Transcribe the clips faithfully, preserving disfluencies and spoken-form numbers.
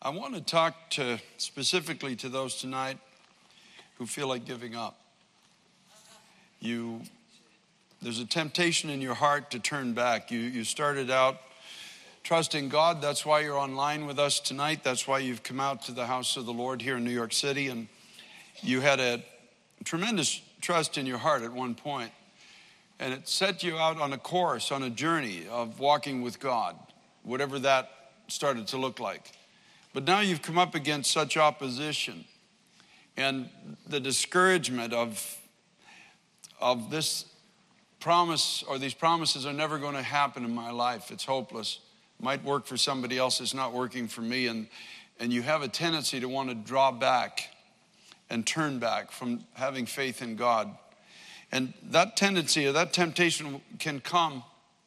I want to talk to specifically to those tonight who feel like giving up. You, there's a temptation in your heart to turn back. You, you started out trusting God. That's why you're online with us tonight. That's why you've come out to the house of the Lord here in New York City. And you had a tremendous trust in your heart at one point. And it set you out on a course, on a journey of walking with God, whatever that started to look like. But now you've come up against such opposition and the discouragement of, of this promise, or these promises are never going to happen in my life. It's hopeless. It might work for somebody else. It's not working for me. And, and you have a tendency to want to draw back and turn back from having faith in God. And that tendency or that temptation can come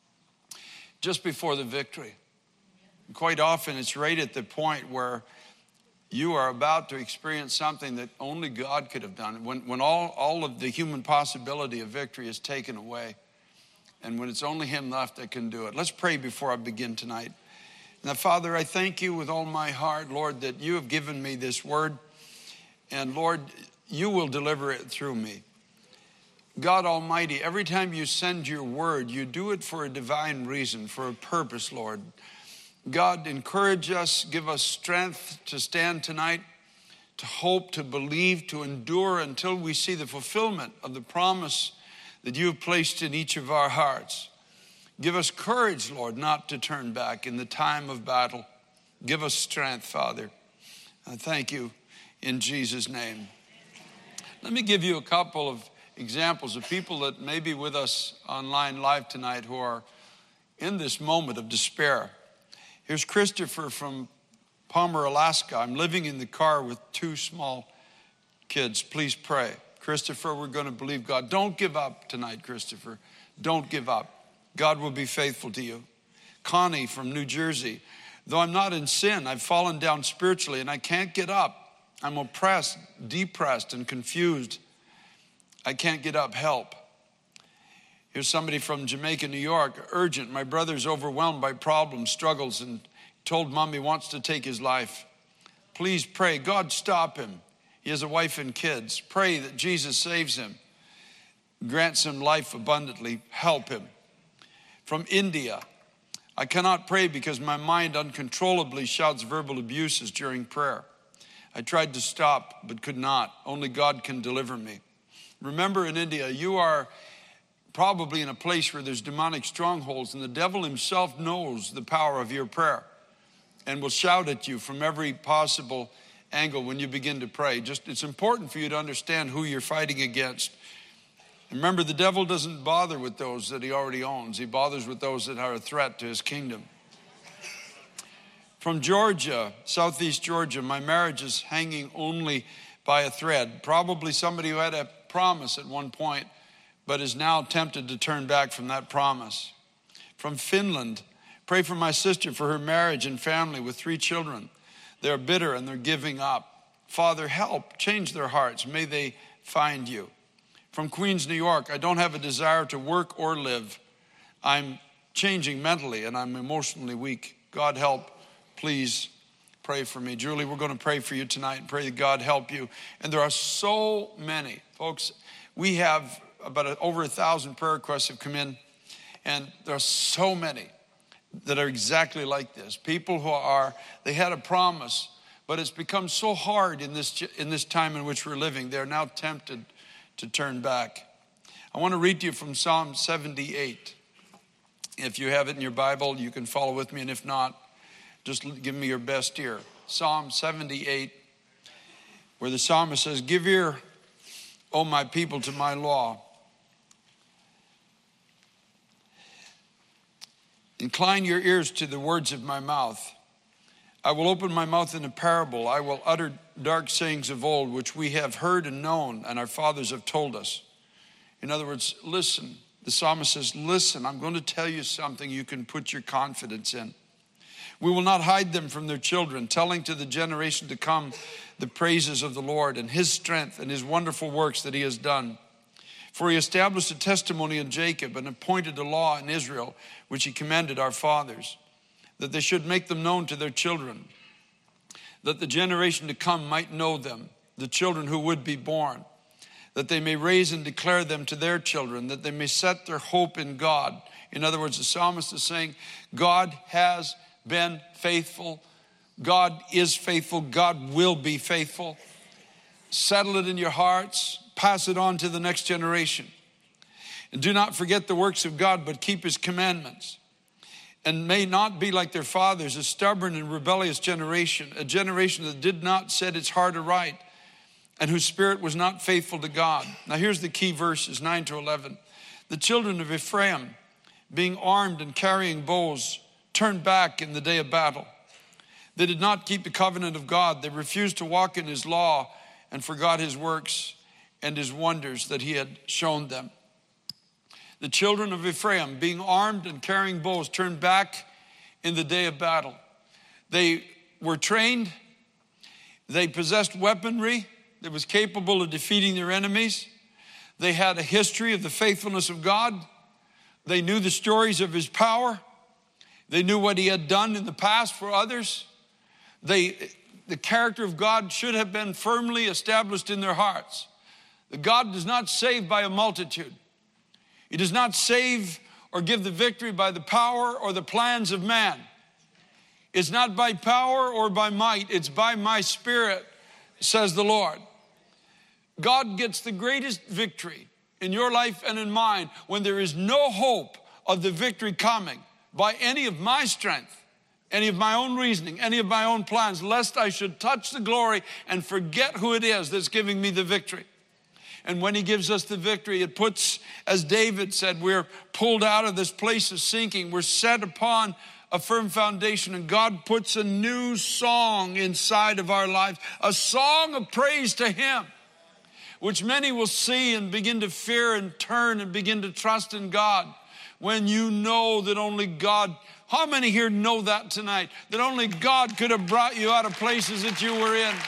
just before the victory. Quite often it's right at the point where you are about to experience something that only God could have done. When, when all, all of the human possibility of victory is taken away, and when it's only Him left that can do it. Let's pray before I begin tonight. Now, Father, I thank you with all my heart, Lord, that you have given me this word. And Lord, you will deliver it through me. God Almighty, every time you send your word, you do it for a divine reason, for a purpose, Lord. God, encourage us, give us strength to stand tonight, to hope, to believe, to endure until we see the fulfillment of the promise that you have placed in each of our hearts. Give us courage, Lord, not to turn back in the time of battle. Give us strength, Father. I thank you in Jesus' name. Let me give you a couple of examples of people that may be with us online live tonight who are in this moment of despair. Here's Christopher from Palmer, Alaska. I'm living in the car with two small kids. Please pray. Christopher, we're going to believe God. Don't give up tonight, Christopher. Don't give up. God will be faithful to you. Connie from New Jersey. Though I'm not in sin, I've fallen down spiritually and I can't get up. I'm oppressed, depressed, and confused. I can't get up. Help. Here's somebody from Jamaica, New York. Urgent. My brother's overwhelmed by problems, struggles, and told mom he wants to take his life. Please pray. God, stop him. He has a wife and kids. Pray that Jesus saves him, grants him life abundantly. Help him. From India. I cannot pray because my mind uncontrollably shouts verbal abuses during prayer. I tried to stop, but could not. Only God can deliver me. Remember, in India, you are probably in a place where there's demonic strongholds, and the devil himself knows the power of your prayer and will shout at you from every possible angle when you begin to pray. Just, it's important for you to understand who you're fighting against. Remember, the devil doesn't bother with those that he already owns. He bothers with those that are a threat to his kingdom. From Georgia, southeast Georgia, my marriage is hanging only by a thread. Probably somebody who had a promise at one point, but is now tempted to turn back from that promise. From Finland, pray for my sister for her marriage and family with three children. They're bitter and they're giving up. Father, help, change their hearts. May they find you. From Queens, New York, I don't have a desire to work or live. I'm changing mentally and I'm emotionally weak. God help, please pray for me. Julie, we're going to pray for you tonight and pray that God help you. And there are so many, folks. We have about a, over a thousand prayer requests have come in, and there are so many that are exactly like this. People who are, they had a promise, but it's become so hard in this in this time in which we're living. They're now tempted to turn back. I want to read to you from Psalm seventy-eight. If you have it in your Bible, you can follow with me, and if not, just give me your best ear. Psalm seventy-eight, where the psalmist says, "Give ear, O my people, to my law. Incline your ears to the words of my mouth. I will open my mouth in a parable. I will utter dark sayings of old, which we have heard and known, and our fathers have told us." In other words, listen. The psalmist says, listen, I'm going to tell you something you can put your confidence in. We will not hide them from their children, telling to the generation to come the praises of the Lord and his strength and his wonderful works that he has done. For he established a testimony in Jacob and appointed a law in Israel, which he commanded our fathers, that they should make them known to their children, that the generation to come might know them, the children who would be born, that they may raise and declare them to their children, that they may set their hope in God. In other words, the psalmist is saying, God has been faithful. God is faithful. God will be faithful. Settle it in your hearts. Pass it on to the next generation. And do not forget the works of God, but keep his commandments. And may not be like their fathers, a stubborn and rebellious generation, a generation that did not set its heart aright, and whose spirit was not faithful to God. Now here's the key verses, nine to eleven. The children of Ephraim, being armed and carrying bows, turned back in the day of battle. They did not keep the covenant of God. They refused to walk in his law and forgot his works and his wonders that he had shown them. The children of Ephraim, being armed and carrying bows, turned back in the day of battle. They were trained. They possessed weaponry that was capable of defeating their enemies. They had a history of the faithfulness of God. They knew the stories of his power. They knew what he had done in the past for others. They, the character of God should have been firmly established in their hearts. That God does not save by a multitude. He does not save or give the victory by the power or the plans of man. It's not by power or by might. It's by my spirit, says the Lord. God gets the greatest victory in your life and in mine when there is no hope of the victory coming by any of my strength, any of my own reasoning, any of my own plans, lest I should touch the glory and forget who it is that's giving me the victory. And when he gives us the victory, it puts, as David said, we're pulled out of this place of sinking. We're set upon a firm foundation, and God puts a new song inside of our lives, a song of praise to him, which many will see and begin to fear and turn and begin to trust in God. When you know that only God, how many here know that tonight? That only God could have brought you out of places that you were in.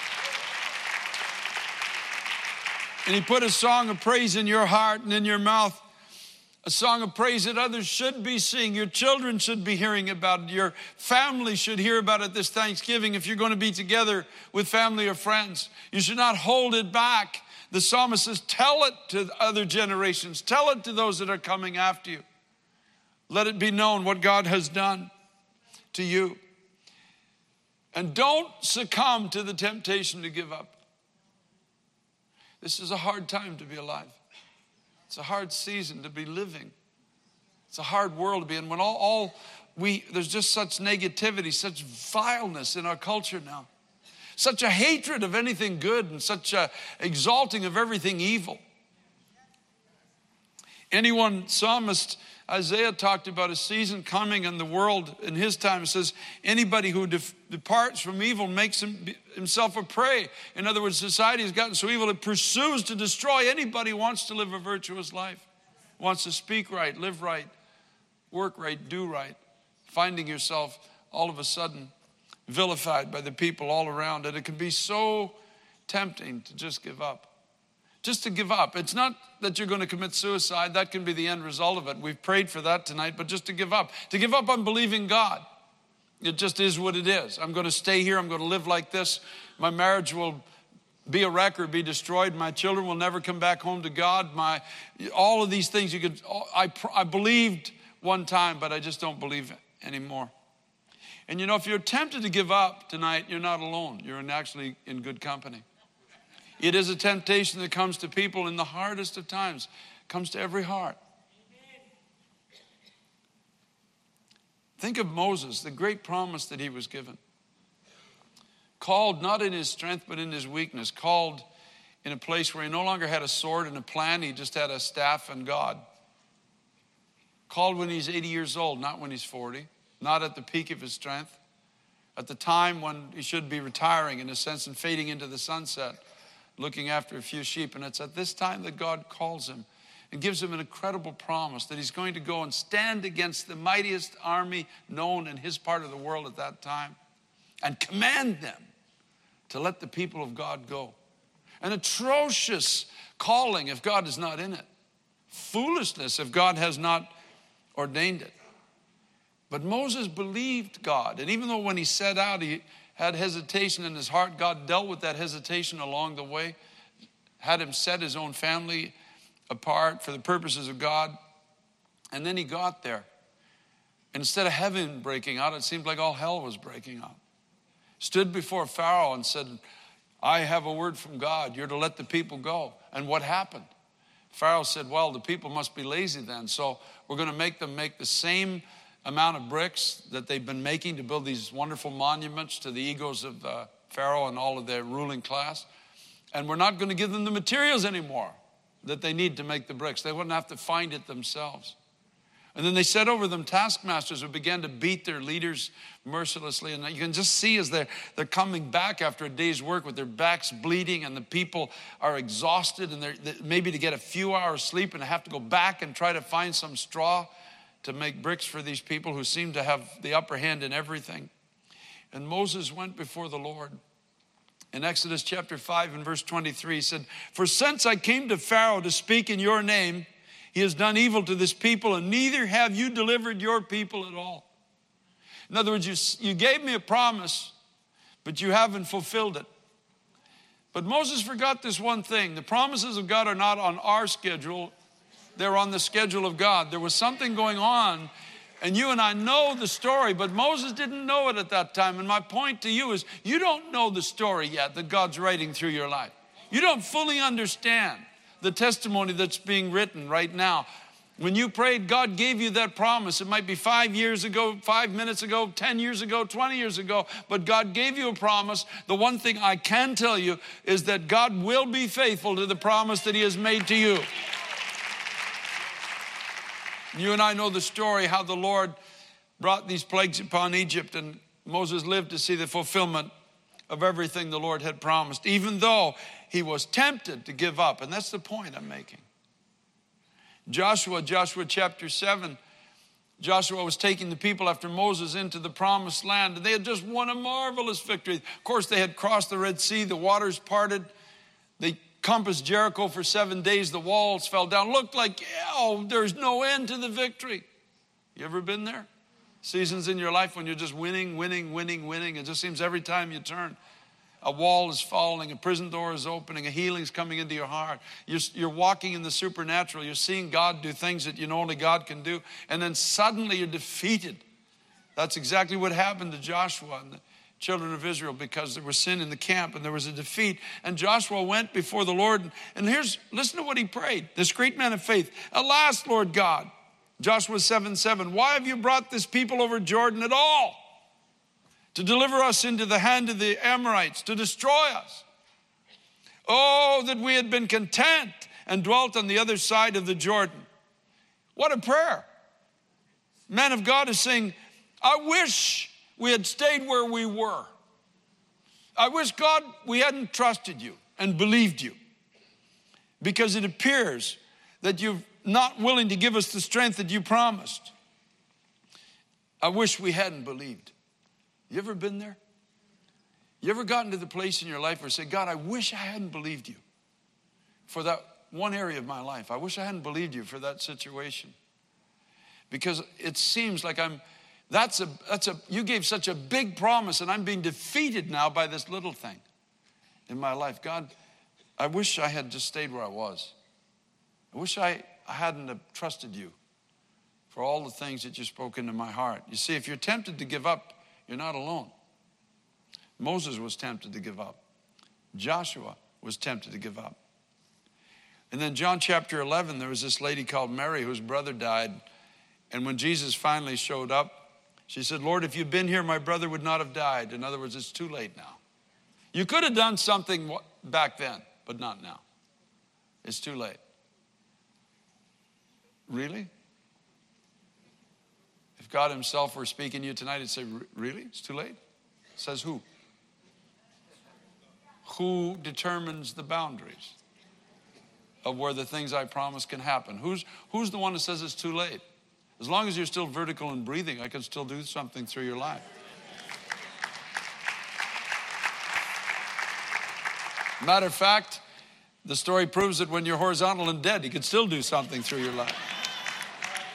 And he put a song of praise in your heart and in your mouth. A song of praise that others should be singing. Your children should be hearing about it. Your family should hear about it this Thanksgiving if you're going to be together with family or friends. You should not hold it back. The psalmist says, tell it to other generations. Tell it to those that are coming after you. Let it be known what God has done to you. And don't succumb to the temptation to give up. This is a hard time to be alive. It's a hard season to be living. It's a hard world to be in. When all, all we, there's just such negativity, such vileness in our culture now. Such a hatred of anything good and such a exalting of everything evil. Anyone, psalmist Isaiah talked about a season coming in the world in his time. It says, anybody who def- departs from evil makes him, himself a prey. In other words, society has gotten so evil it pursues to destroy anybody who wants to live a virtuous life, wants to speak right, live right, work right, do right, finding yourself all of a sudden vilified by the people all around. And it can be so tempting to just give up. Just to give up. It's not that you're going to commit suicide. That can be the end result of it. We've prayed for that tonight, but just to give up. To give up on believing God. It just is what it is. I'm going to stay here. I'm going to live like this. My marriage will be a wreck or be destroyed. My children will never come back home to God. My, all of these things you could, I, I believed one time, but I just don't believe it anymore. And you know, if you're tempted to give up tonight, you're not alone. You're in actually in good company. It is a temptation that comes to people in the hardest of times. It comes to every heart. Think of Moses, the great promise that he was given. Called not in his strength, but in his weakness. Called in a place where he no longer had a sword and a plan. He just had a staff and God. Called when he's eighty years old, not when he's forty. Not at the peak of his strength. At the time when he should be retiring, in a sense, and fading into the sunset, looking after a few sheep. And it's at this time that God calls him and gives him an incredible promise that he's going to go and stand against the mightiest army known in his part of the world at that time and command them to let the people of God go. An atrocious calling if God is not in it. Foolishness if God has not ordained it. But Moses believed God. And even though when he set out, he had hesitation in his heart. God dealt with that hesitation along the way, had him set his own family apart for the purposes of God. And then he got there. And instead of heaven breaking out, it seemed like all hell was breaking out. Stood before Pharaoh and said, I have a word from God. You're to let the people go. And what happened? Pharaoh said, well, the people must be lazy then. So we're going to make them make the same amount of bricks that they've been making to build these wonderful monuments to the egos of uh, Pharaoh and all of their ruling class. And we're not going to give them the materials anymore that they need to make the bricks. They wouldn't have to find it themselves. And then they set over them taskmasters who began to beat their leaders mercilessly. And you can just see as they're, they're coming back after a day's work with their backs bleeding and the people are exhausted and they're they, maybe to get a few hours sleep and have to go back and try to find some straw to make bricks for these people who seem to have the upper hand in everything. And Moses went before the Lord. In Exodus chapter five and verse twenty-three, he said, for since I came to Pharaoh to speak in your name, he has done evil to this people, and neither have you delivered your people at all. In other words, you, you gave me a promise, but you haven't fulfilled it. But Moses forgot this one thing. The promises of God are not on our schedule. They're on the schedule of God. There was something going on, and you and I know the story, but Moses didn't know it at that time. And my point to you is, you don't know the story yet that God's writing through your life. You don't fully understand the testimony that's being written right now. When you prayed, God gave you that promise. It might be five years ago, five minutes ago, ten years ago, twenty years ago, but God gave you a promise. The one thing I can tell you is that God will be faithful to the promise that he has made to you. You and I know the story how the Lord brought these plagues upon Egypt, and Moses lived to see the fulfillment of everything the Lord had promised, even though he was tempted to give up. And that's the point I'm making. Joshua, Joshua chapter seven, Joshua was taking the people after Moses into the promised land, and they had just won a marvelous victory. Of course, they had crossed the Red Sea, the waters parted. They compassed Jericho for seven days. The walls fell down. Looked like, oh, there's no end to the victory. You ever been there? Seasons in your life when you're just winning, winning, winning, winning. It just seems every time you turn, a wall is falling, a prison door is opening, a healing's coming into your heart. You're, you're walking in the supernatural. You're seeing God do things that you know only God can do. And then suddenly you're defeated. That's exactly what happened to Joshua and the children of Israel, because there was sin in the camp and there was a defeat. And Joshua went before the Lord. And here's, listen to what he prayed. This great man of faith. Alas, Lord God, Joshua seven seven, why have you brought this people over Jordan at all? To deliver us into the hand of the Amorites, to destroy us. Oh, that we had been content and dwelt on the other side of the Jordan. What a prayer. Man of God is saying, I wish we had stayed where we were. I wish, God, we hadn't trusted you and believed you, because it appears that you're not willing to give us the strength that you promised. I wish we hadn't believed. You ever been there? You ever gotten to the place in your life where you say, God, I wish I hadn't believed you for that one area of my life. I wish I hadn't believed you for that situation. Because it seems like I'm, that's a, that's a, you gave such a big promise and I'm being defeated now by this little thing in my life. God, I wish I had just stayed where I was. I wish I, I hadn't have trusted you for all the things that you spoke into my heart. You see, if you're tempted to give up, you're not alone. Moses was tempted to give up. Joshua was tempted to give up. And then John chapter eleven, there was this lady called Mary whose brother died. And when Jesus finally showed up, she said, Lord, if you'd been here, my brother would not have died. In other words, it's too late now. You could have done something back then, but not now. It's too late. Really? If God himself were speaking to you tonight, he'd say, really? It's too late? Says who? Who determines the boundaries of where the things I promise can happen? Who's, who's the one that says it's too late? As long as you're still vertical and breathing, I can still do something through your life. Matter of fact, the story proves that when you're horizontal and dead, he can still do something through your life.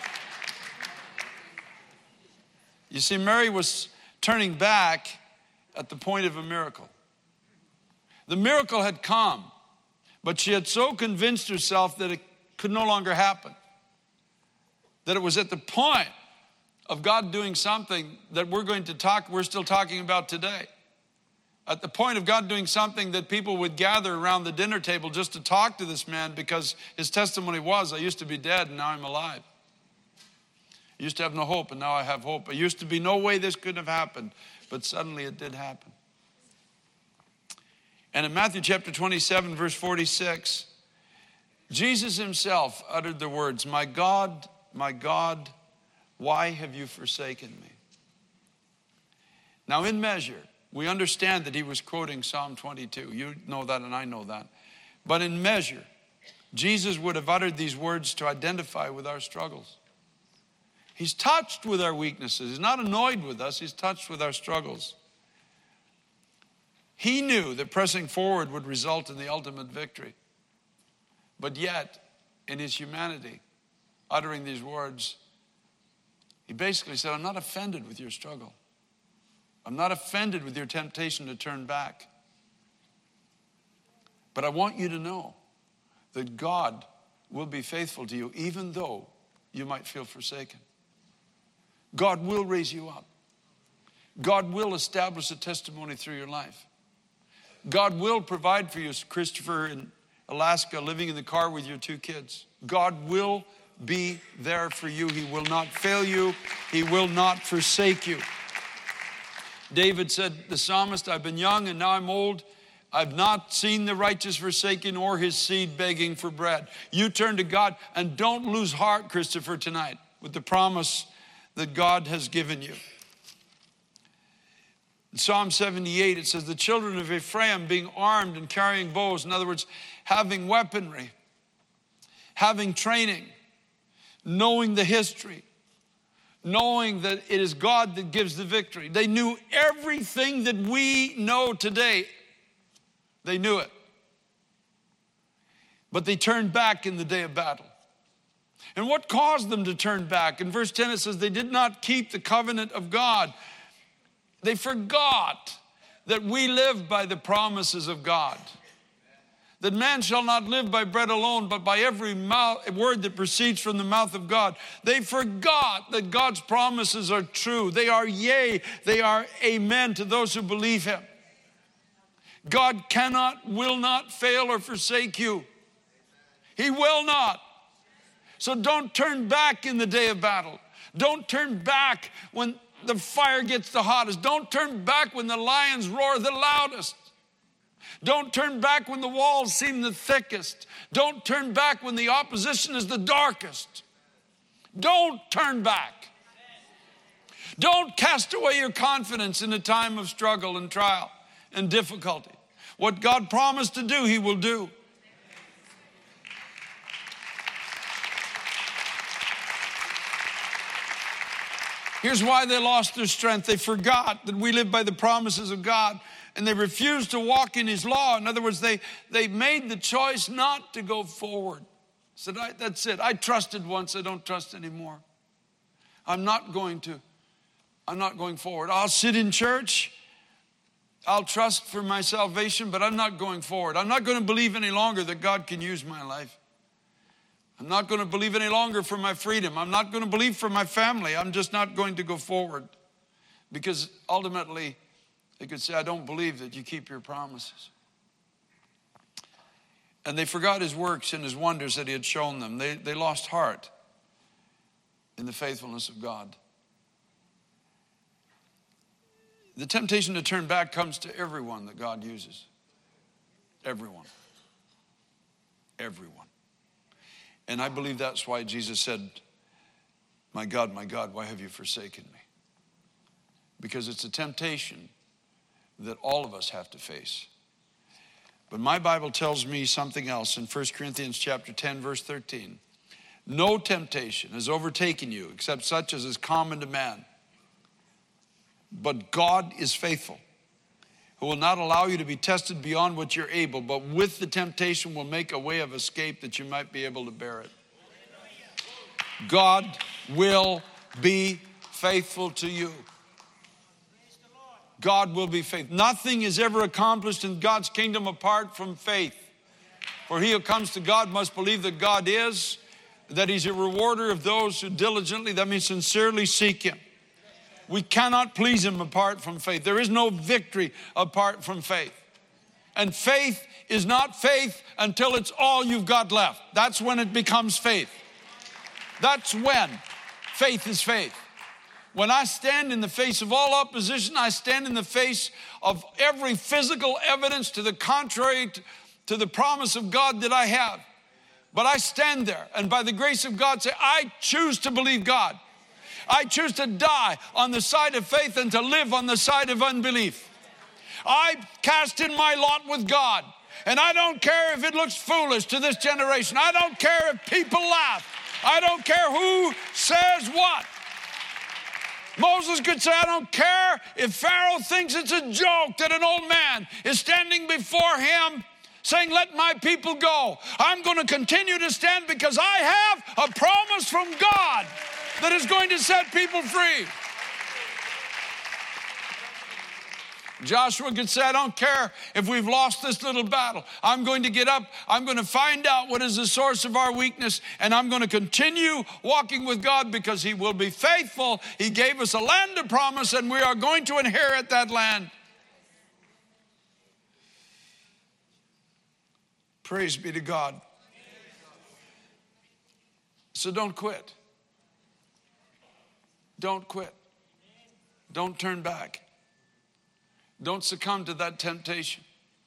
You see, Mary was turning back at the point of a miracle. The miracle had come, but she had so convinced herself that it could no longer happen, that it was at the point of God doing something that we're going to talk, we're still talking about today. At the point of God doing something that people would gather around the dinner table just to talk to this man, because his testimony was, I used to be dead and now I'm alive. I used to have no hope and now I have hope. I used to be no way this could have happened, but suddenly it did happen. And in Matthew chapter twenty-seven, verse forty-six, Jesus himself uttered the words, my God, my God, why have you forsaken me? Now in measure, we understand that he was quoting Psalm twenty-two. You know that and I know that. But in measure, Jesus would have uttered these words to identify with our struggles. He's touched with our weaknesses. He's not annoyed with us. He's touched with our struggles. He knew that pressing forward would result in the ultimate victory. But yet, in his humanity, uttering these words, he basically said, I'm not offended with your struggle. I'm not offended with your temptation to turn back. But I want you to know that God will be faithful to you, even though you might feel forsaken. God will raise you up. God will establish a testimony through your life. God will provide for you, Christopher in Alaska, living in the car with your two kids. God will be there for you. He will not fail you. He will not forsake you. David said, the psalmist, I've been young and now I'm old. I've not seen the righteous forsaken or his seed begging for bread. You turn to God and don't lose heart, Christopher, tonight with the promise that God has given you. In Psalm seventy-eight, it says, the children of Ephraim being armed and carrying bows, in other words, having weaponry, having training, knowing the history, knowing that it is God that gives the victory. They knew everything that we know today. They knew it. But they turned back in the day of battle. And what caused them to turn back? In verse ten, it says, they did not keep the covenant of God. They forgot that we live by the promises of God. That man shall not live by bread alone, but by every mouth, word that proceeds from the mouth of God. They forgot that God's promises are true. They are yea, they are amen to those who believe him. God cannot, will not fail or forsake you. He will not. So don't turn back in the day of battle. Don't turn back when the fire gets the hottest. Don't turn back when the lions roar the loudest. Don't turn back when the walls seem the thickest. Don't turn back when the opposition is the darkest. Don't turn back. Don't cast away your confidence in a time of struggle and trial and difficulty. What God promised to do, he will do. Here's why they lost their strength. They forgot that we live by the promises of God, and they refused to walk in his law. In other words, they, they made the choice not to go forward. Said, I, that's it. I trusted once, I don't trust anymore. I'm not going to, I'm not going forward. I'll sit in church. I'll trust for my salvation, but I'm not going forward. I'm not going to believe any longer that God can use my life. I'm not going to believe any longer for my freedom. I'm not going to believe for my family. I'm just not going to go forward. Because ultimately, they could say, I don't believe that you keep your promises. And they forgot his works and his wonders that he had shown them. They, they lost heart in the faithfulness of God. The temptation to turn back comes to everyone that God uses. Everyone. Everyone. And I believe that's why Jesus said, my God, my God, why have you forsaken me? Because it's a temptation that all of us have to face. But my Bible tells me something else in First Corinthians chapter ten, verse thirteen. No temptation has overtaken you except such as is common to man. But God is faithful, who will not allow you to be tested beyond what you're able, but with the temptation will make a way of escape that you might be able to bear it. God will be faithful to you. God will be faithful. Nothing is ever accomplished in God's kingdom apart from faith. For he who comes to God must believe that God is, that he's a rewarder of those who diligently, that means sincerely, seek him. We cannot please him apart from faith. There is no victory apart from faith. And faith is not faith until it's all you've got left. That's when it becomes faith. That's when faith is faith. When I stand in the face of all opposition, I stand in the face of every physical evidence to the contrary to, to the promise of God that I have. But I stand there and by the grace of God say, I choose to believe God. I choose to die on the side of faith and to live on the side of unbelief. I cast in my lot with God. And I don't care if it looks foolish to this generation. I don't care if people laugh. I don't care who says what. Moses could say, I don't care if Pharaoh thinks it's a joke that an old man is standing before him saying, let my people go. I'm going to continue to stand because I have a promise from God that is going to set people free. Joshua could say, I don't care if we've lost this little battle. I'm going to get up. I'm going to find out what is the source of our weakness. And I'm going to continue walking with God because he will be faithful. He gave us a land of promise and we are going to inherit that land. Praise be to God. So don't quit. Don't quit. Don't turn back. Don't succumb to that temptation.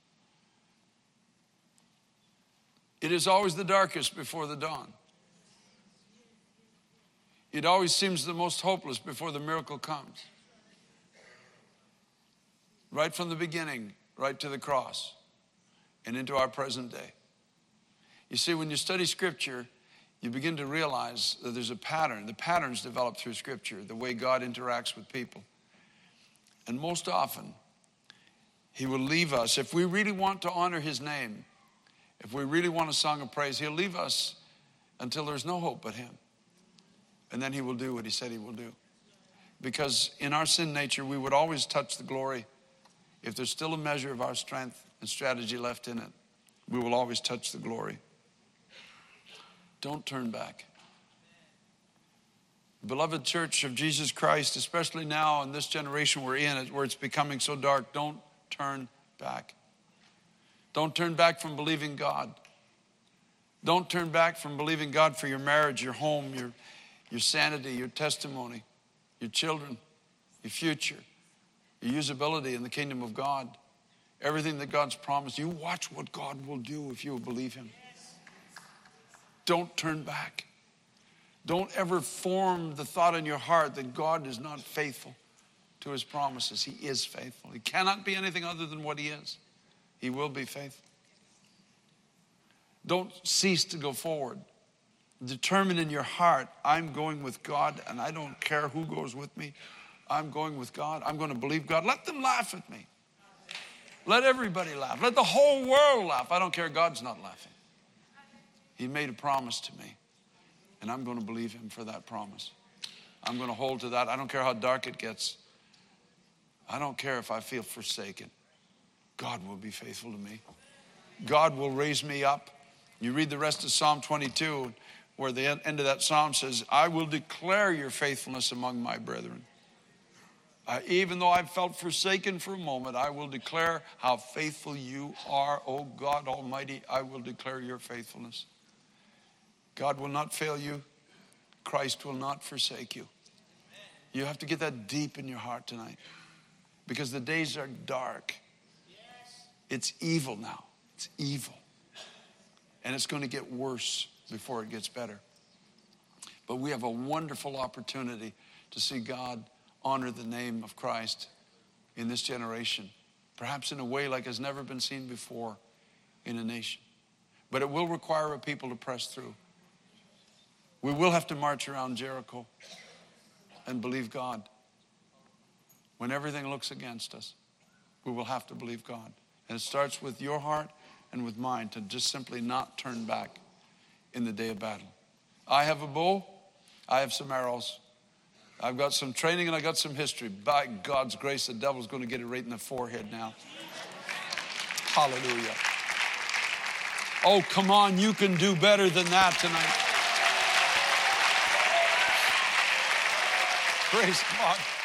It is always the darkest before the dawn. It always seems the most hopeless before the miracle comes. Right from the beginning, right to the cross, and into our present day. You see, when you study Scripture, you begin to realize that there's a pattern. The patterns develop through Scripture, the way God interacts with people. And most often, he will leave us. If we really want to honor his name, if we really want a song of praise, he'll leave us until there's no hope but him. And then he will do what he said he will do. Because in our sin nature, we would always touch the glory. If there's still a measure of our strength and strategy left in it, we will always touch the glory. Don't turn back. Beloved church of Jesus Christ, especially now in this generation we're in, where it's becoming so dark, don't turn back. Don't turn back from believing God. Don't turn back from believing God for your marriage, your home, your, your sanity, your testimony, your children, your future, your usability in the kingdom of God. Everything that God's promised. You watch what God will do if you will believe him. Don't turn back. Don't ever form the thought in your heart that God is not faithful to his promises. He is faithful. He cannot be anything other than what he is. He will be faithful. Don't cease to go forward. Determine in your heart, I'm going with God and I don't care who goes with me. I'm going with God. I'm going to believe God. Let them laugh at me. Let everybody laugh. Let the whole world laugh. I don't care. God's not laughing. He made a promise to me and I'm going to believe him for that promise. I'm going to hold to that. I don't care how dark it gets. I don't care if I feel forsaken. God will be faithful to me. God will raise me up. You read the rest of Psalm twenty-two, where the end of that psalm says, I will declare your faithfulness among my brethren. Uh, even though I've felt forsaken for a moment, I will declare how faithful you are. Oh God Almighty, I will declare your faithfulness. God will not fail you. Christ will not forsake you. You have to get that deep in your heart tonight. Because the days are dark. It's evil now. It's evil. And it's going to get worse before it gets better. But we have a wonderful opportunity to see God honor the name of Christ in this generation. Perhaps in a way like has never been seen before in a nation. But it will require a people to press through. We will have to march around Jericho and believe God. When everything looks against us, we will have to believe God. And it starts with your heart and with mine to just simply not turn back in the day of battle. I have a bow. I have some arrows. I've got some training and I got some history. By God's grace, the devil's going to get it right in the forehead now. Hallelujah. Oh, come on, you can do better than that tonight. Praise God.